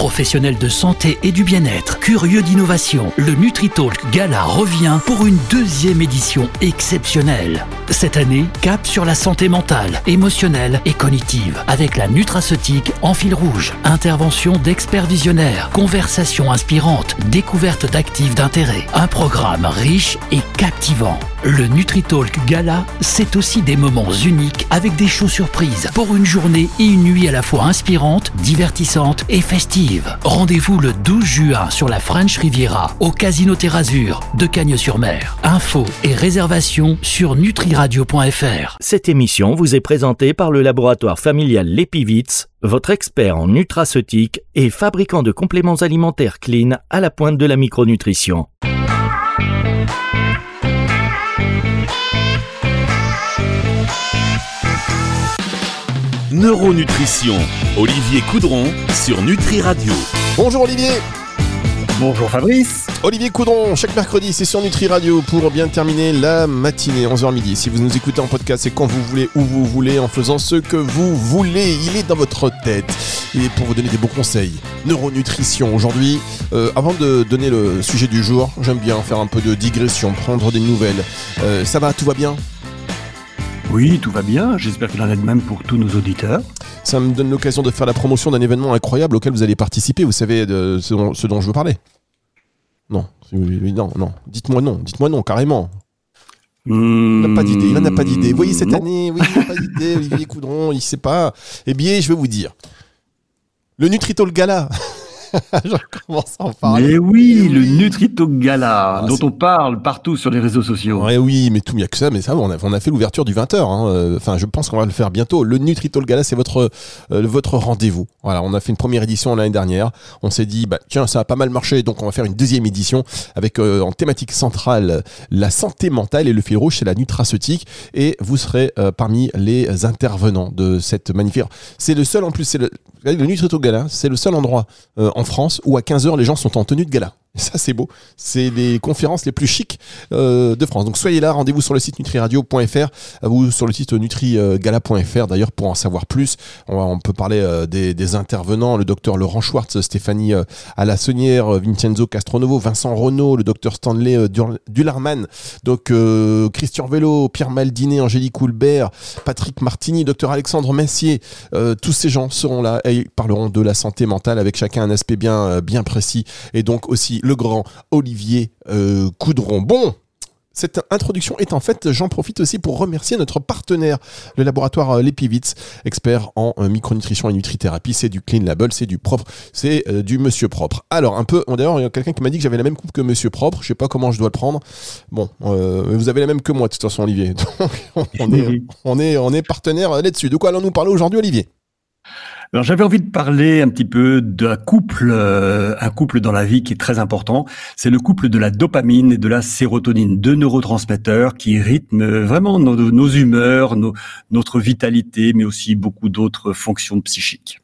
Professionnels de santé et du bien-être, curieux d'innovation, le NutriTalk Gala revient pour une deuxième édition exceptionnelle. Cette année, cap sur la santé mentale, émotionnelle et cognitive, avec la nutraceutique en fil rouge. Intervention d'experts visionnaires, conversations inspirantes, découverte d'actifs d'intérêt. Un programme riche et captivant. Le NutriTalk Gala, c'est aussi des moments uniques avec des shows surprises pour une journée et une nuit à la fois inspirantes, divertissantes et festives. Rendez-vous le 12 juin sur la French Riviera au Casino Terre Azur de Cagnes-sur-Mer. Infos et réservations sur nutriradio.fr. Cette émission vous est présentée par le laboratoire familial Lepivitz, votre expert en nutraceutique et fabricant de compléments alimentaires clean à la pointe de la micronutrition. Neuronutrition, Olivier Coudron sur Nutri Radio. Bonjour Olivier. Bonjour Fabrice. Olivier Coudron, chaque mercredi c'est sur Nutri Radio pour bien terminer la matinée, 11h midi. Si vous nous écoutez en podcast, c'est quand vous voulez, où vous voulez, en faisant ce que vous voulez. Il est dans votre tête. Et pour vous donner des bons conseils, neuronutrition aujourd'hui. Avant de donner le sujet du jour, j'aime bien faire un peu de digression, prendre des nouvelles. Ça va, tout va bien ? Oui, tout va bien. J'espère qu'il en est de même pour tous nos auditeurs. Ça me donne l'occasion de faire la promotion d'un événement incroyable auquel vous allez participer. Vous savez de ce dont je veux parler ? Non. Non. Dites-moi non, carrément. Il n'a pas d'idée. Vous voyez, cette année, oui, il n'a pas d'idée. Olivier Coudron, il ne sait pas. Eh bien, je vais vous dire. Le NutriTalk Gala. Je commence à en parler. Mais oui, le NutriTalk Gala, dont on parle partout sur les réseaux sociaux. Ouais, oui, mais tout mieux que ça. Mais ça, on a fait l'ouverture du 20h. Enfin, je pense qu'on va le faire bientôt. Le NutriTalk Gala, c'est votre rendez-vous. Voilà, on a fait une première édition l'année dernière. On s'est dit, tiens, ça a pas mal marché, donc on va faire une deuxième édition avec en thématique centrale la santé mentale et le fil rouge, c'est la nutraceutique. Et vous serez parmi les intervenants de cette magnifique. C'est le seul en plus, le NutriTalk Gala, c'est le seul endroit en France où à 15h les gens sont en tenue de gala. Et ça c'est beau, c'est les conférences les plus chics de France. Donc soyez là, rendez-vous sur le site nutriradio.fr ou sur le site nutrigala.fr d'ailleurs pour en savoir plus. On peut parler des intervenants, le docteur Laurent Schwartz, Stéphanie Alassonnière, Vincenzo Castronovo, Vincent Renaud, le docteur Stanley Dullerman, donc Christian Vélo, Pierre Maldinet, Angélique Houlbert, Patrick Martini, docteur Alexandre Messier. Tous ces gens seront là et parleront de la santé mentale avec chacun un aspect bien précis et donc aussi le grand Olivier Coudron. Bon, cette introduction est en fait, j'en profite aussi pour remercier notre partenaire, le laboratoire Lepivitz, expert en micronutrition et nutrithérapie. C'est du clean label, c'est du propre, c'est du monsieur propre. Alors un peu, d'ailleurs il y a quelqu'un qui m'a dit que j'avais la même coupe que monsieur propre, je sais pas comment je dois le prendre. Bon, vous avez la même que moi de toute façon Olivier. Donc on est partenaire là-dessus. De quoi allons-nous parler aujourd'hui Olivier ? Alors j'avais envie de parler un petit peu d'un couple, un couple dans la vie qui est très important. C'est le couple de la dopamine et de la sérotonine, deux neurotransmetteurs qui rythment vraiment nos humeurs, notre vitalité, mais aussi beaucoup d'autres fonctions psychiques.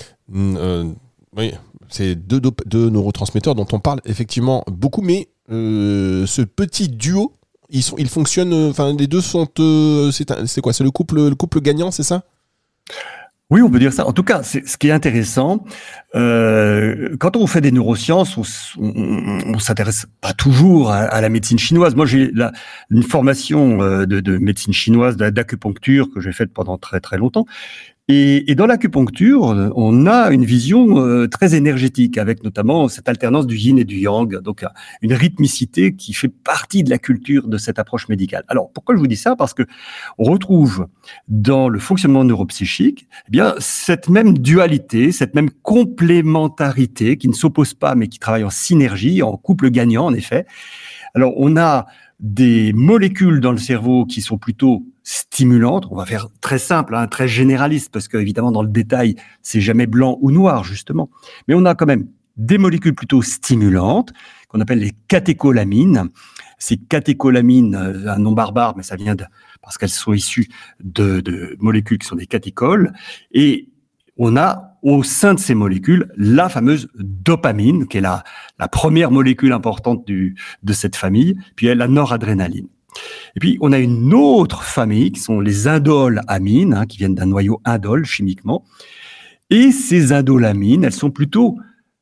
Oui, c'est deux neurotransmetteurs dont on parle effectivement beaucoup, mais ce petit duo, ils fonctionnent. Enfin, les deux sont. C'est quoi ? C'est le couple gagnant, c'est ça ? Oui, on peut dire ça. En tout cas, ce qui est intéressant, quand on fait des neurosciences, on s'intéresse pas toujours à la médecine chinoise. Moi, j'ai une formation de médecine chinoise, d'acupuncture que j'ai faite pendant très très longtemps. Et dans l'acupuncture, on a une vision très énergétique, avec notamment cette alternance du yin et du yang, donc une rythmicité qui fait partie de la culture de cette approche médicale. Alors, pourquoi je vous dis ça ? Parce que on retrouve dans le fonctionnement neuropsychique, eh bien, cette même dualité, cette même complémentarité qui ne s'oppose pas, mais qui travaille en synergie, en couple gagnant, en effet. Alors, on a des molécules dans le cerveau qui sont plutôt stimulantes. On va faire très simple, très généraliste, parce qu'évidemment, dans le détail, c'est jamais blanc ou noir, justement. Mais on a quand même des molécules plutôt stimulantes, qu'on appelle les catécholamines. Ces catécholamines, un nom barbare, mais ça vient parce qu'elles sont issues de molécules qui sont des catécholes. Et on a au sein de ces molécules la fameuse dopamine, qui est la première molécule importante de cette famille, puis il y a la noradrénaline. Et puis on a une autre famille qui sont les indolamines, qui viennent d'un noyau indole chimiquement. Et ces indolamines, elles sont plutôt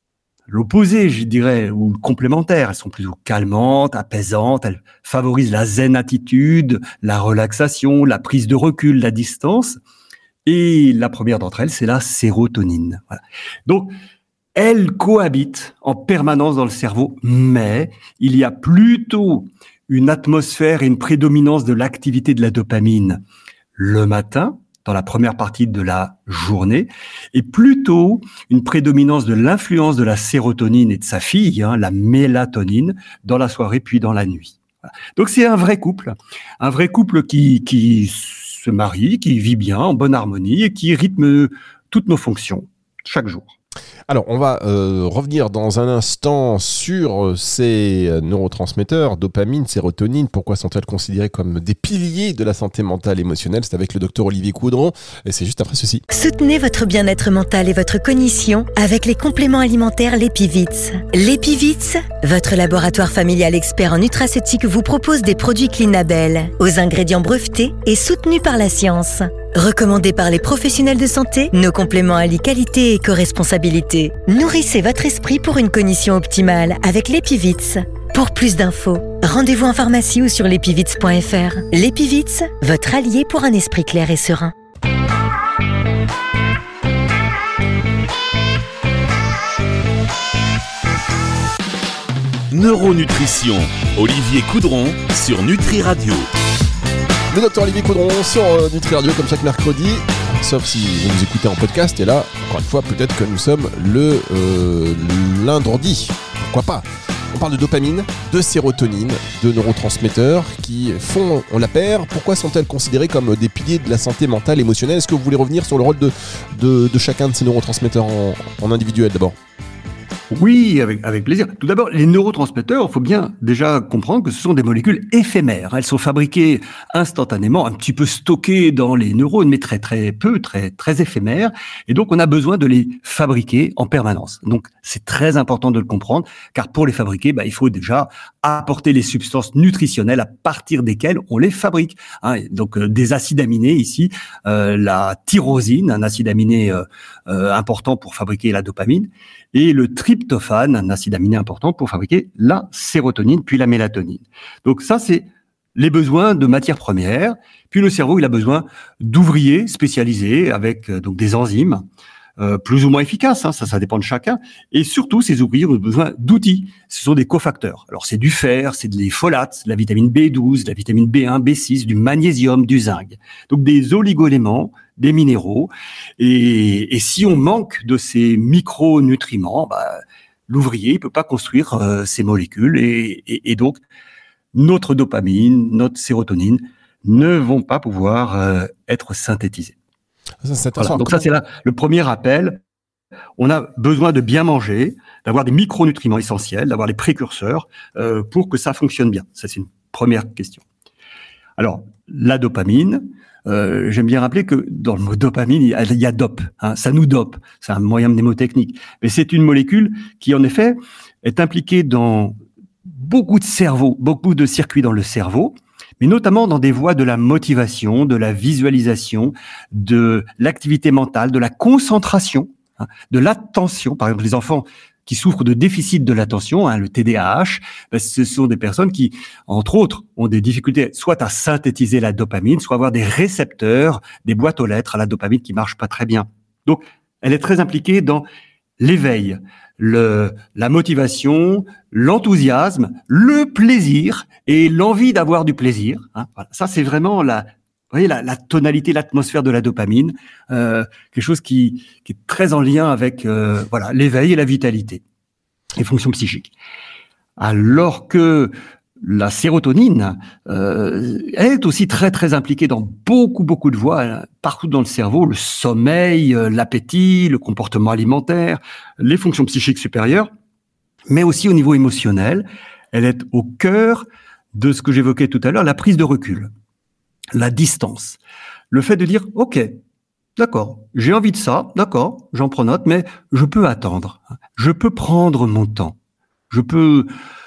l'opposé, je dirais, ou complémentaires. Elles sont plutôt calmantes, apaisantes, elles favorisent la zen attitude, la relaxation, la prise de recul, la distance. Et la première d'entre elles, c'est la sérotonine. Voilà. Donc, elles cohabitent en permanence dans le cerveau, mais il y a plutôt une atmosphère et une prédominance de l'activité de la dopamine le matin, dans la première partie de la journée, et plutôt une prédominance de l'influence de la sérotonine et de sa fille, la mélatonine, dans la soirée puis dans la nuit. Voilà. Donc c'est un vrai couple qui se marie, qui vit bien, en bonne harmonie, et qui rythme toutes nos fonctions, chaque jour. Alors, on va revenir dans un instant sur ces neurotransmetteurs, dopamine, sérotonine. Pourquoi sont-elles considérées comme des piliers de la santé mentale et émotionnelle? C'est avec le docteur Olivier Coudron et c'est juste après ceci. Soutenez votre bien-être mental et votre cognition avec les compléments alimentaires L'Epivits. L'Epivits, votre laboratoire familial expert en nutraceutique, vous propose des produits Clinabel aux ingrédients brevetés et soutenus par la science. Recommandés par les professionnels de santé, nos compléments allient qualité et éco-responsabilité. Nourrissez votre esprit pour une cognition optimale avec l'Epivits. Pour plus d'infos, rendez-vous en pharmacie ou sur l'epivits.fr. L'Epivits, votre allié pour un esprit clair et serein. Neuronutrition, Olivier Coudron sur Nutri Radio. Le docteur Olivier Coudron sur Nutri Radio comme chaque mercredi, sauf si vous nous écoutez en podcast. Et là, encore une fois, peut-être que nous sommes le lundi. Pourquoi pas? On parle de dopamine, de sérotonine, de neurotransmetteurs qui font la paire. Pourquoi sont-elles considérées comme des piliers de la santé mentale et émotionnelle? Est-ce que vous voulez revenir sur le rôle de chacun de ces neurotransmetteurs en individuel d'abord? Oui, avec plaisir. Tout d'abord, les neurotransmetteurs, il faut bien déjà comprendre que ce sont des molécules éphémères. Elles sont fabriquées instantanément, un petit peu stockées dans les neurones, mais très peu, très éphémères. Et donc, on a besoin de les fabriquer en permanence. Donc, c'est très important de le comprendre, car pour les fabriquer, il faut déjà apporter les substances nutritionnelles à partir desquelles on les fabrique. Donc, des acides aminés ici, la tyrosine, un acide aminé important pour fabriquer la dopamine, et le tryptophane, un acide aminé important pour fabriquer la sérotonine, puis la mélatonine. Donc ça, c'est les besoins de matières premières. Puis le cerveau, il a besoin d'ouvriers spécialisés avec donc des enzymes plus ou moins efficaces, ça dépend de chacun. Et surtout, ces ouvriers ont besoin d'outils. Ce sont des cofacteurs. Alors c'est du fer, c'est des folates, de la vitamine B12, de la vitamine B1, B6, du magnésium, du zinc. Donc des oligoéléments, des minéraux, et si on manque de ces micronutriments, l'ouvrier il peut pas construire ces molécules, et donc notre dopamine, notre sérotonine ne vont pas pouvoir être synthétisées. Voilà. Donc ça c'est là le premier rappel. On a besoin de bien manger, d'avoir des micronutriments essentiels, d'avoir les précurseurs pour que ça fonctionne bien. Ça c'est une première question. Alors la dopamine. J'aime bien rappeler que dans le mot dopamine, il y a dope. Ça nous dope. C'est un moyen mnémotechnique. Mais c'est une molécule qui, en effet, est impliquée dans beaucoup de circuits dans le cerveau, mais notamment dans des voies de la motivation, de la visualisation, de l'activité mentale, de la concentration, de l'attention. Par exemple, les enfants qui souffrent de déficit de l'attention, le TDAH, ce sont des personnes qui, entre autres, ont des difficultés soit à synthétiser la dopamine, soit à avoir des récepteurs, des boîtes aux lettres à la dopamine qui marchent pas très bien. Donc, elle est très impliquée dans l'éveil, la motivation, l'enthousiasme, le plaisir et l'envie d'avoir du plaisir. Voilà. Ça, c'est vraiment la tonalité, l'atmosphère de la dopamine, quelque chose qui est très en lien avec l'éveil et la vitalité, les fonctions psychiques. Alors que la sérotonine est aussi très très impliquée dans beaucoup de voies, partout dans le cerveau, le sommeil, l'appétit, le comportement alimentaire, les fonctions psychiques supérieures, mais aussi au niveau émotionnel. Elle est au cœur de ce que j'évoquais tout à l'heure, la prise de recul. La distance, le fait de dire « Ok, d'accord, j'ai envie de ça, d'accord, j'en prends note, mais je peux attendre, je peux prendre mon temps, je peux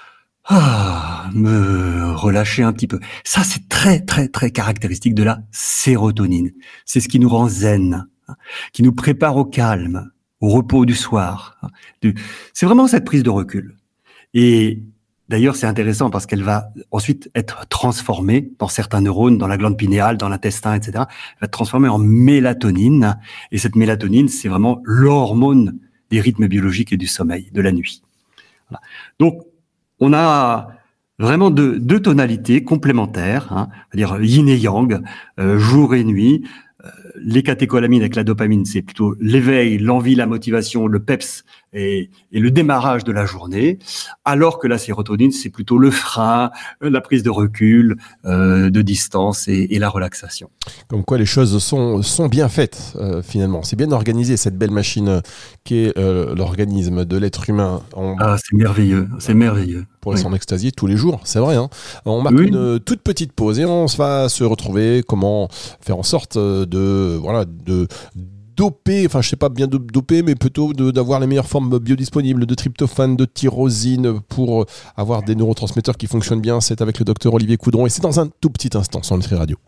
me relâcher un petit peu. » Ça, c'est très, très, très caractéristique de la sérotonine. C'est ce qui nous rend zen, qui nous prépare au calme, au repos du soir. C'est vraiment cette prise de recul. Et d'ailleurs, c'est intéressant parce qu'elle va ensuite être transformée dans certains neurones, dans la glande pinéale, dans l'intestin, etc. Elle va être transformée en mélatonine. Et cette mélatonine, c'est vraiment l'hormone des rythmes biologiques et du sommeil, de la nuit. Voilà. Donc, on a vraiment deux tonalités complémentaires, c'est-à-dire yin et yang, jour et nuit. Les catécholamines avec la dopamine, c'est plutôt l'éveil, l'envie, la motivation, le peps et le démarrage de la journée, alors que la sérotonine, c'est plutôt le frein, la prise de recul, de distance et la relaxation. Comme quoi les choses sont bien faites, finalement. C'est bien organisé, cette belle machine qui est l'organisme de l'être humain. C'est merveilleux, c'est merveilleux. On pourrait s'en extasier tous les jours, c'est vrai. On marque une toute petite pause et on va se retrouver. Comment faire en sorte de doper, enfin je sais pas bien de doper, mais plutôt d'avoir les meilleures formes biodisponibles de tryptophane, de tyrosine pour avoir des neurotransmetteurs qui fonctionnent bien. C'est avec le docteur Olivier Coudron et c'est dans un tout petit instant sur Nutri Radio.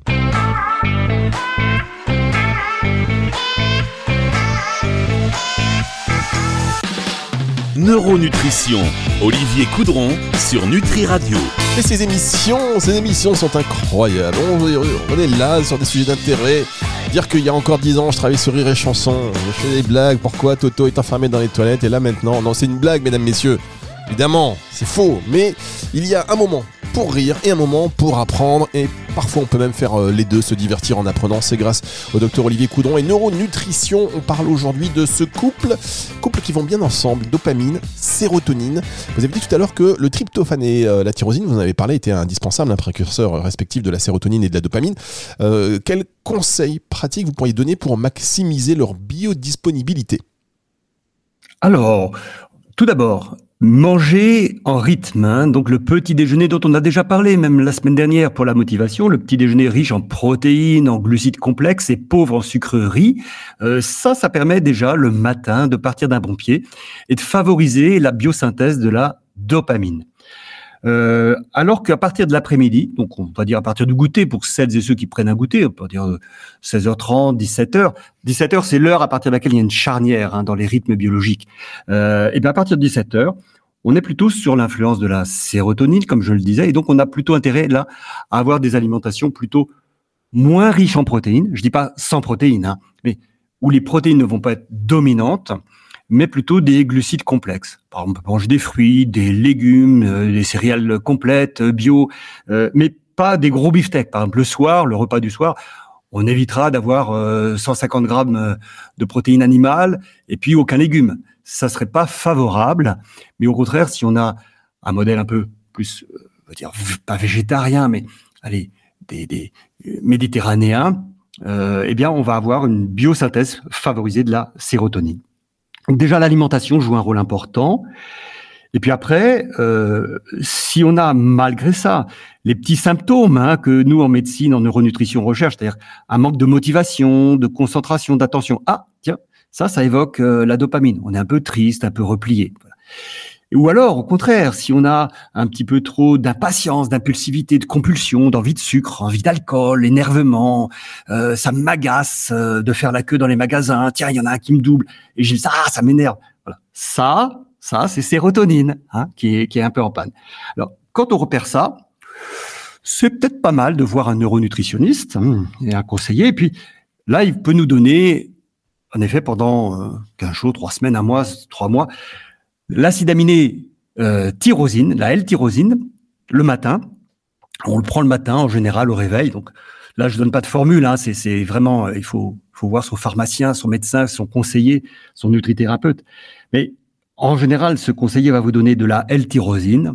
Neuronutrition, Olivier Coudron sur Nutri Radio. Et ces émissions sont incroyables. On est là sur des sujets d'intérêt. Dire qu'il y a encore 10 ans, je travaillais sur Rire et Chanson. Je fais des blagues. Pourquoi Toto est enfermé dans les toilettes? Et là maintenant, non, c'est une blague, mesdames, messieurs. Évidemment, c'est faux. Mais il y a un moment pour rire et un moment pour apprendre. Et parfois, on peut même faire les deux, se divertir en apprenant. C'est grâce au docteur Olivier Coudron et Neuronutrition. On parle aujourd'hui de ce couple qui vont bien ensemble. Dopamine, sérotonine. Vous avez dit tout à l'heure que le tryptophane et la tyrosine, vous en avez parlé, étaient indispensables, un précurseur respectif de la sérotonine et de la dopamine. Quels conseils pratiques vous pourriez donner pour maximiser leur biodisponibilité? Alors, tout d'abord, manger en rythme, donc le petit déjeuner dont on a déjà parlé, même la semaine dernière pour la motivation, le petit déjeuner riche en protéines, en glucides complexes et pauvre en sucreries, ça permet déjà le matin de partir d'un bon pied et de favoriser la biosynthèse de la dopamine. Alors qu'à partir de l'après-midi, donc on va dire à partir du goûter, pour celles et ceux qui prennent un goûter, on peut dire 16h30, 17h. 17h, c'est l'heure à partir de laquelle il y a une charnière dans les rythmes biologiques. Et bien à partir de 17h, on est plutôt sur l'influence de la sérotonine, comme je le disais, et donc on a plutôt intérêt là à avoir des alimentations plutôt moins riches en protéines. Je dis pas sans protéines, mais où les protéines ne vont pas être dominantes, mais plutôt des glucides complexes. Par exemple, on peut manger des fruits, des légumes, des céréales complètes, bio, mais pas des gros beefsteaks. Par exemple, le soir, le repas du soir, on évitera d'avoir 150 grammes de protéines animales et puis aucun légume. Ça serait pas favorable, mais au contraire, si on a un modèle un peu plus, on va dire, pas végétarien, mais allez, des méditerranéens, eh bien, on va avoir une biosynthèse favorisée de la sérotonine. Donc déjà, l'alimentation joue un rôle important. Et puis après, si on a malgré ça les petits symptômes que nous, en médecine, en neuronutrition, on recherche, c'est-à-dire un manque de motivation, de concentration, d'attention. Ah, tiens, ça évoque la dopamine. On est un peu triste, un peu replié. Voilà. Ou alors, au contraire, si on a un petit peu trop d'impatience, d'impulsivité, de compulsion, d'envie de sucre, envie d'alcool, énervement, ça m'agace de faire la queue dans les magasins. Tiens, il y en a un qui me double. Et je dis, ça m'énerve. Voilà. Ça, c'est sérotonine qui est un peu en panne. Alors, quand on repère ça, c'est peut-être pas mal de voir un neuronutritionniste et un conseiller. Et puis, là, il peut nous donner, en effet, pendant 15 jours, 3 semaines, 1 mois, 3 mois, l'acide aminé tyrosine, la L-tyrosine, le matin. On le prend le matin, en général, au réveil. Donc là, je donne pas de formule. C'est vraiment, il faut voir son pharmacien, son médecin, son conseiller, son nutrithérapeute. Mais en général, ce conseiller va vous donner de la L-tyrosine.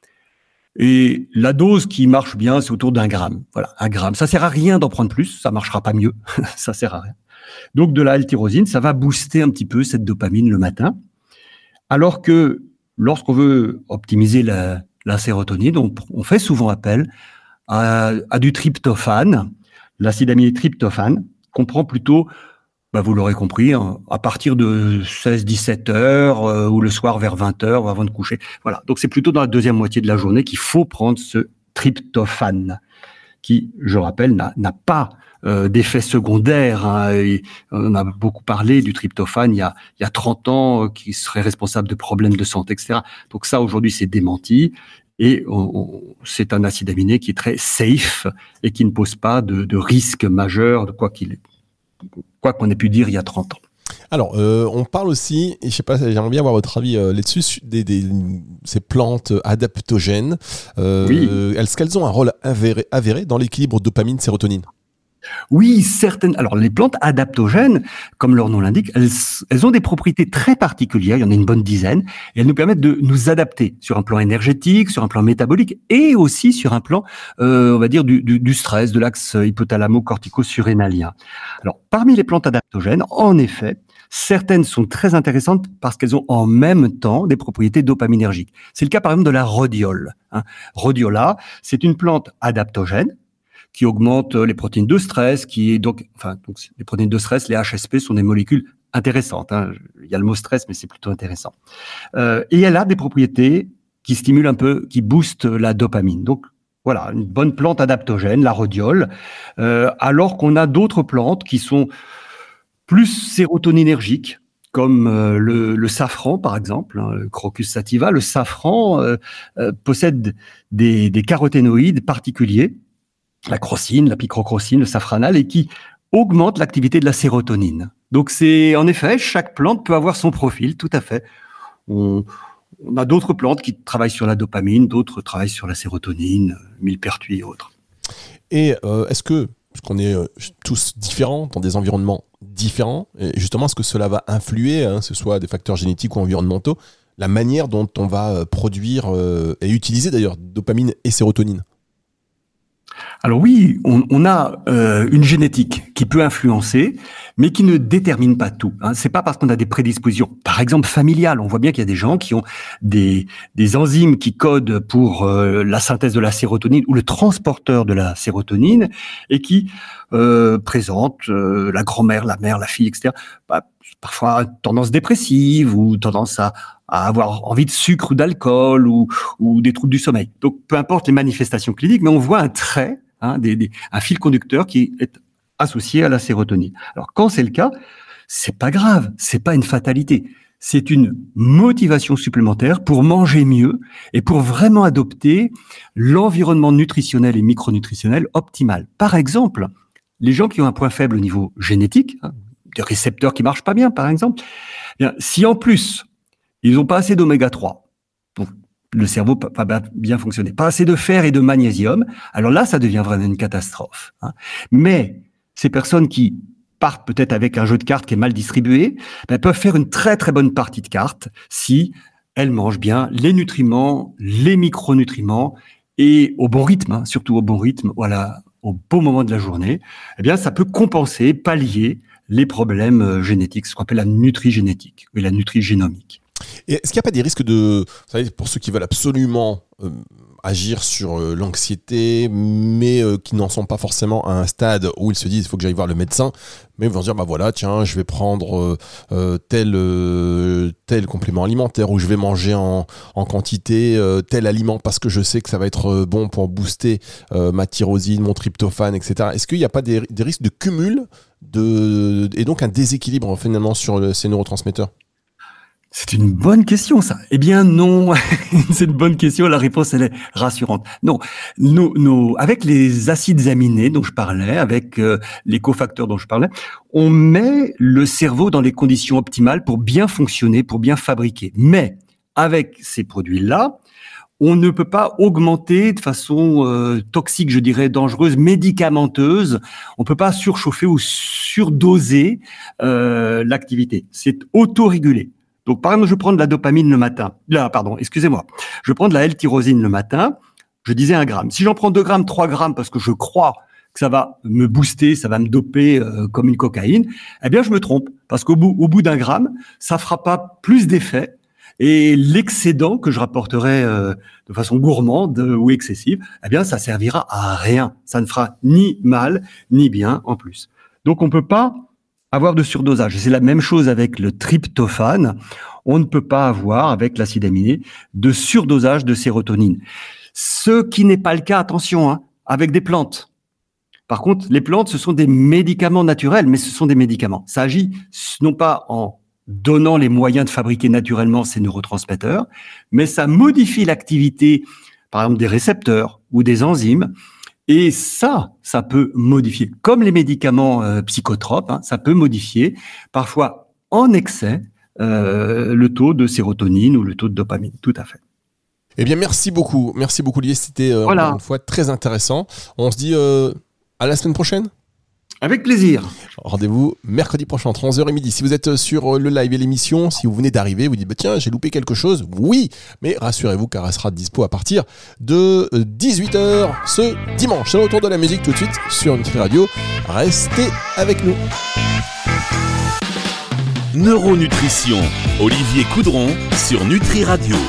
Et la dose qui marche bien, c'est autour d'1 gramme. Voilà, 1 gramme. Ça sert à rien d'en prendre plus, ça marchera pas mieux. Ça sert à rien. Donc de la L-tyrosine, ça va booster un petit peu cette dopamine le matin. Alors que lorsqu'on veut optimiser la sérotonine, on fait souvent appel à du tryptophane, l'acide aminé tryptophane, qu'on prend plutôt, vous l'aurez compris, à partir de 16-17 heures ou le soir vers 20 heures avant de coucher. Voilà. Donc c'est plutôt dans la deuxième moitié de la journée qu'il faut prendre ce tryptophane, qui, je rappelle, n'a pas d'effets secondaires. Hein. Et on a beaucoup parlé du tryptophane il y a 30 ans, qui serait responsable de problèmes de santé, etc. Donc ça, aujourd'hui, c'est démenti. Et c'est un acide aminé qui est très safe et qui ne pose pas de risque majeur, de quoi qu'on ait pu dire il y a 30 ans. Alors, on parle aussi, et je sais pas, j'aimerais bien avoir votre avis là-dessus, ces plantes adaptogènes. Oui. Est-ce qu'elles ont un rôle avéré dans l'équilibre dopamine-sérotonine ? Oui, certaines. Alors, les plantes adaptogènes, comme leur nom l'indique, elles ont des propriétés très particulières. Il y en a une bonne dizaine. Et elles nous permettent de nous adapter sur un plan énergétique, sur un plan métabolique et aussi sur un plan, on va dire, du stress, de l'axe hypothalamo-cortico-surrénalien. Alors, parmi les plantes adaptogènes, en effet, certaines sont très intéressantes parce qu'elles ont en même temps des propriétés dopaminergiques. C'est le cas, par exemple, de la rhodiole. Rhodiola, c'est une plante adaptogène qui augmente les protéines de stress, donc les protéines de stress, les HSP sont des molécules intéressantes. Il y a le mot stress, mais c'est plutôt intéressant. Et elle a des propriétés qui stimulent un peu, qui boostent la dopamine. Donc voilà, une bonne plante adaptogène, la rhodiole, alors qu'on a d'autres plantes qui sont plus sérotoninergiques, comme le safran, par exemple, le Crocus sativa. Le safran possède des caroténoïdes particuliers, la crocine, la picrocrocine, le safranal, et qui augmente l'activité de la sérotonine. Donc en effet, chaque plante peut avoir son profil, tout à fait. On a d'autres plantes qui travaillent sur la dopamine, d'autres travaillent sur la sérotonine, millepertuis et autres. Et est-ce que, puisqu'on est tous différents, dans des environnements différents, et justement, est-ce que cela va influer, que ce soit des facteurs génétiques ou environnementaux, la manière dont on va produire et utiliser d'ailleurs dopamine et sérotonine ? Alors oui, on a une génétique qui peut influencer, mais qui ne détermine pas tout. C'est pas parce qu'on a des prédispositions, par exemple familiales. On voit bien qu'il y a des gens qui ont des enzymes qui codent pour la synthèse de la sérotonine ou le transporteur de la sérotonine et qui présentent la grand-mère, la mère, la fille, etc. Parfois tendance dépressive ou tendance à avoir envie de sucre ou d'alcool ou des troubles du sommeil. Donc, peu importe les manifestations cliniques, mais on voit un trait, un fil conducteur qui est associé à la sérotonine. Alors, quand c'est le cas, c'est pas grave, c'est pas une fatalité. C'est une motivation supplémentaire pour manger mieux et pour vraiment adopter l'environnement nutritionnel et micronutritionnel optimal. Par exemple, les gens qui ont un point faible au niveau génétique, des récepteurs qui marchent pas bien, par exemple, si en plus ils n'ont pas assez d'oméga 3, donc le cerveau pas bien fonctionner, pas assez de fer et de magnésium, alors là, ça devient vraiment une catastrophe. Mais ces personnes qui partent peut-être avec un jeu de cartes qui est mal distribué, peuvent faire une très très bonne partie de cartes si elles mangent bien les nutriments, les micronutriments et au bon rythme, surtout au bon rythme, voilà, au bon moment de la journée. Eh bien, ça peut compenser, pallier les problèmes génétiques, ce qu'on appelle la nutrigénétique ou la nutrigénomique. Et est-ce qu'il n'y a pas des risques vous savez, pour ceux qui veulent absolument agir sur l'anxiété, mais qui n'en sont pas forcément à un stade où ils se disent il faut que j'aille voir le médecin, mais ils vont se dire voilà, tiens, je vais prendre tel complément alimentaire ou je vais manger en quantité tel aliment parce que je sais que ça va être bon pour booster ma tyrosine, mon tryptophane, etc. Est-ce qu'il n'y a pas des risques de cumul et donc un déséquilibre finalement sur ces neurotransmetteurs ? C'est une bonne question, ça. Eh bien, non. C'est une bonne question. La réponse, elle est rassurante. Non. Avec les acides aminés dont je parlais, avec les cofacteurs dont je parlais, on met le cerveau dans les conditions optimales pour bien fonctionner, pour bien fabriquer. Mais, avec ces produits-là, on ne peut pas augmenter de façon toxique, je dirais, dangereuse, médicamenteuse. On peut pas surchauffer ou surdoser l'activité. C'est autorégulé. Donc, par exemple, je prends de la dopamine le matin. Je prends de la L-tyrosine le matin. Je disais 1 gramme. Si j'en prends 2 grammes, 3 grammes, parce que je crois que ça va me booster, ça va me doper comme une cocaïne, eh bien, je me trompe. Parce qu'au bout d'1 gramme, ça fera pas plus d'effet. Et l'excédent que je rapporterai de façon gourmande ou excessive, eh bien, ça servira à rien. Ça ne fera ni mal, ni bien en plus. Donc, on peut pas avoir de surdosage. C'est la même chose avec le tryptophane. On ne peut pas avoir, avec l'acide aminé, de surdosage de sérotonine. Ce qui n'est pas le cas, attention, avec des plantes. Par contre, les plantes, ce sont des médicaments naturels, mais ce sont des médicaments. Ça agit non pas en donnant les moyens de fabriquer naturellement ces neurotransmetteurs, mais ça modifie l'activité, par exemple, des récepteurs ou des enzymes. Et ça peut modifier, comme les médicaments psychotropes, ça peut modifier, parfois en excès, le taux de sérotonine ou le taux de dopamine. Tout à fait. Eh bien, merci beaucoup Olivier, c'était encore une fois très intéressant. On se dit à la semaine prochaine. Avec plaisir. Rendez-vous mercredi prochain entre 11h et midi. Si vous êtes sur le live et l'émission, si vous venez d'arriver, vous dites tiens, j'ai loupé quelque chose. Oui, mais rassurez-vous car elle sera dispo à partir de 18h ce dimanche. C'est le retour de la musique tout de suite sur Nutri Radio. Restez avec nous. Neuronutrition, Olivier Coudron sur Nutri Radio.